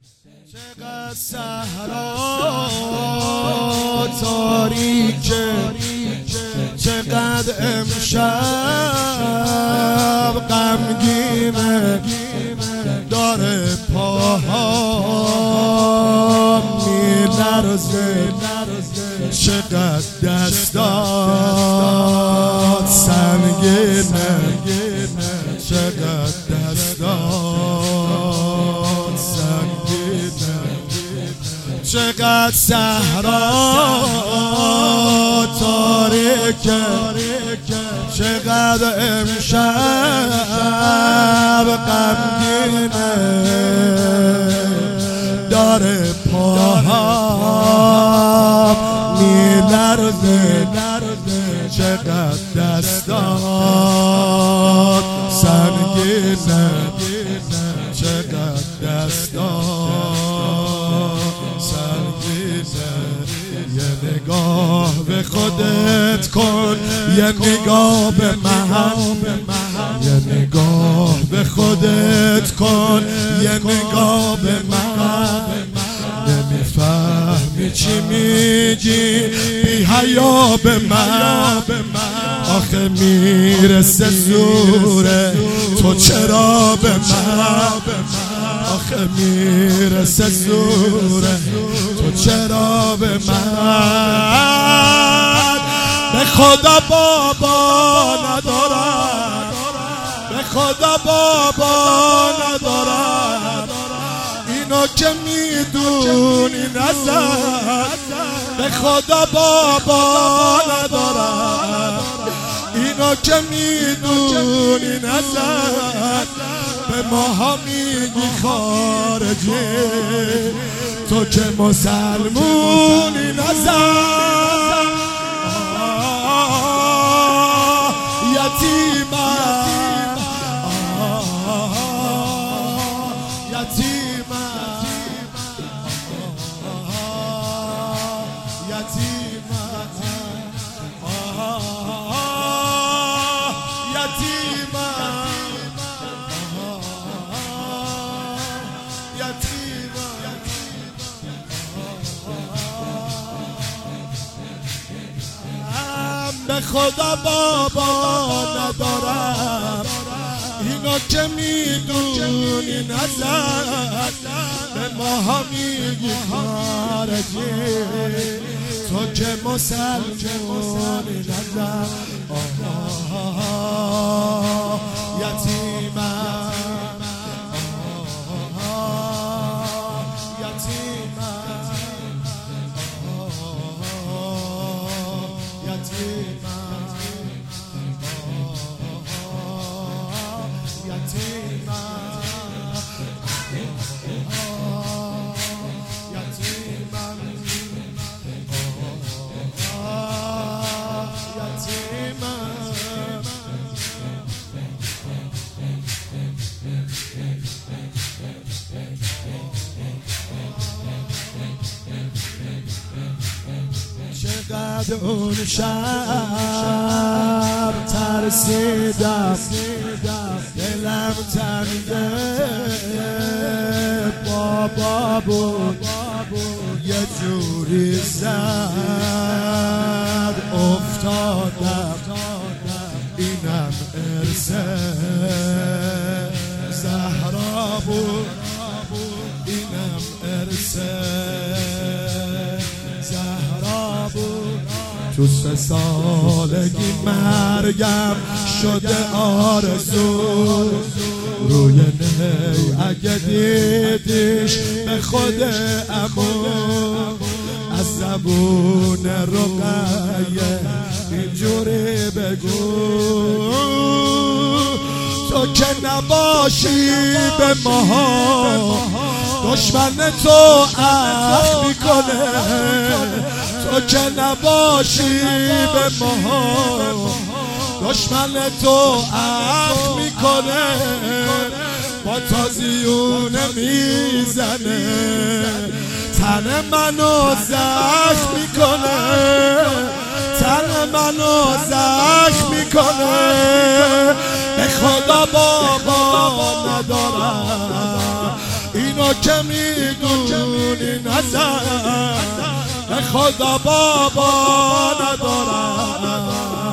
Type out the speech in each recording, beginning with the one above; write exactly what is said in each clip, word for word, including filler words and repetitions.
چقدر صحرا تاریکه، چقدر امشب غمگینه، داره پاهام میلرزه، چقدر دستات سنگینه، چقدر دستات سنگینه، چقدر صحرا تاریکه، چقدر امشب غمگینه، داره پاهام میلرزه، چقدر دستات سنگینه، چقدر دستات سنگینه. یه نگاه به خودت کن، یه نگاه به من، یه نگاه به خودت کن، یه نگاه به من. نمیفهمی چی میگی بی حیا به من، آخه میرسه زوره تو چرا به من، آخه میرسه زوره تو چرا به من. به خدا بابا ندارم، به خدا بابا ندارم، اینو که میدونی نزد. به خدا بابا ندارم، اینو که میدونی نزد. به ماها میگی خارجی، تو که مسلمونی نزد. یتیمم یتیمم یتیمم به خدا بابا ندارم، اینو که میدونی نزد. به ماها میگی خارجی، تو که مسلمونی نزد. یتیمم چقدر اون شب ترسیدم، دلم تنگه بابا بود، یه جوری زد افتادم. اینم ارسه زهرا بود، اینم ارسه زهرا بود. تو سه سالگی مرگم شده آرزو، روی نی اگه دیدیش به خود عمو، از زبون رقیه اینجوری بگو. تو که نباشی به ماها، دشمن تو اخ میکنه. تو که نباشی به ماها، دشمن تو اخ میکنه. با تازیونه میزنه، تن منو زخم میکنه، تن منو زخم میکنه. به خدا بابا ندارم، اینو که میدونی نزن به خدا بابا ندارم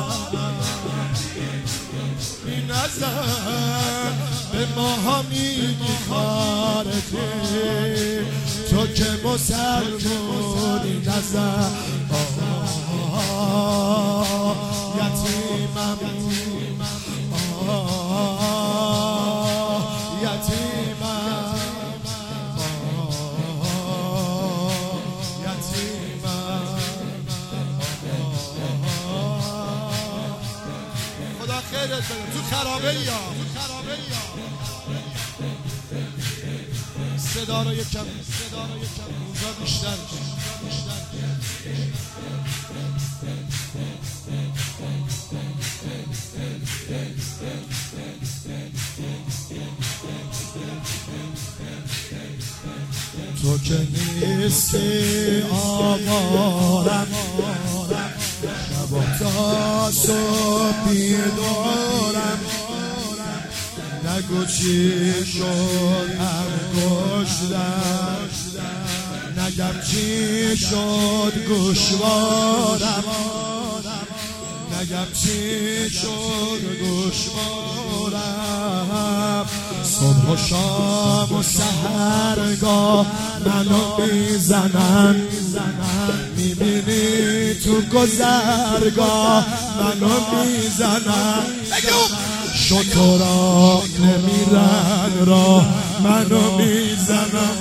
این نزن به ماها میگی خارجی تو که مسلمونی نزن یتیمم یتیمم یتیمم خدا خیرت بده تو خرابه یا صدا رو یکم صدا رو یکم اونجا بیشتر تو که نیستی آوارم شبا تا صبح بیدارم نگو چی شد انگشتم نگم چی شد گوشوارم نگم چی شد گوشوارم صبح و شام و سحرگاه منو میزنن میبینی تو گذرگاه منو میزنن شترا نمیرن راه منو میزنن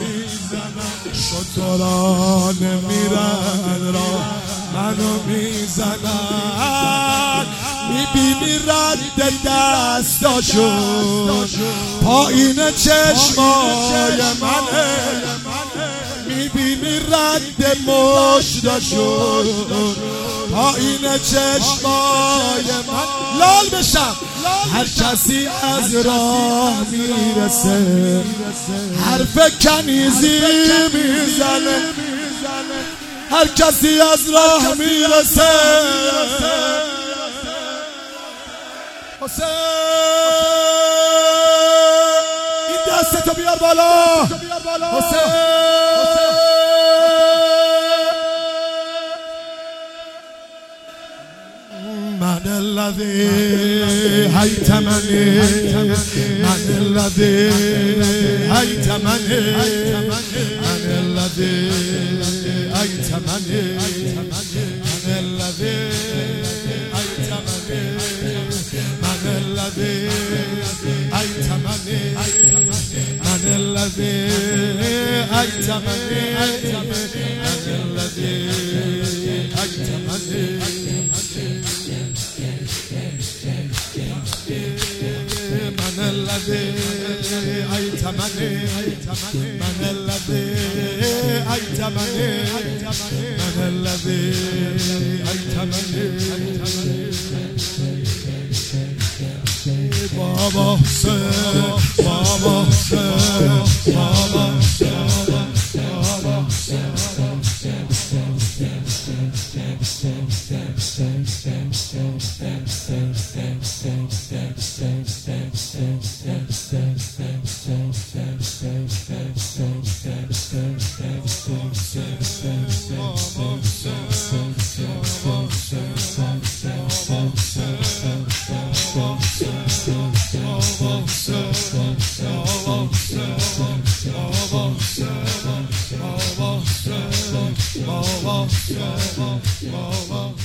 شترا نمیرن راه منو میزنن میبینی رد دستاشون پایین چشمای منه میبینی رد مشتاشون پایین چشمای من لال بشم هر کسی از راه میرسه حرف کنیزی میزنه هر کسی از راه میرسه حسین این دستتو بیار بالا حسین من الذي هيتمني من الذي هيتمني من الذي هيتمني من الذي هيتمني من الذي هيتمني من الذي هيتمني من الذي هيتمني من الذي أيتمني من الذي أيتمني من الذي أيتمني بابا حسين بابا حسين بابا Baba,